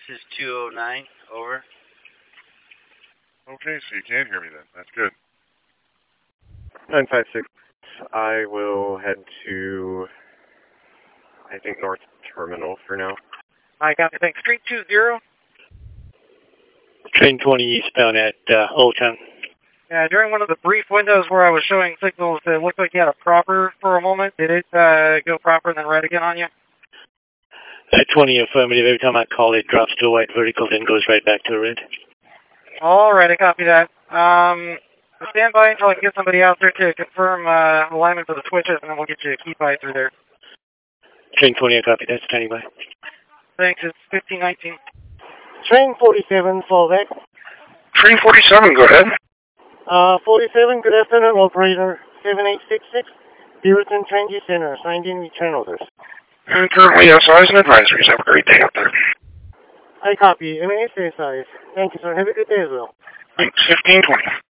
is 209, over. Okay, so you can hear me then. That's good. 956, I will head to, I think, North Terminal for now. I copy, thanks. Street 20. Train 20 eastbound at Old Town. Yeah, during one of the brief windows where I was showing signals, it looked like you had a proper for a moment. Did it go proper and then red again on you? At 20 affirmative, every time I call it drops to a white vertical, then goes right back to a red. All right, I copy that. Stand by until I can get somebody out there to confirm alignment for the switches, and then we'll get you a key by through there. Train 20, I copy that, standing by. Thanks, it's 1519. Train 47, fall back. Train 47, go ahead. 47, good afternoon, operator 7866, Beaverton Transit Center, assigned in return orders. And currently SIs and advisories. Have a great day out there. I copy, MAS SIs. Thank you, sir. Have a good day as well. Thanks, 1520.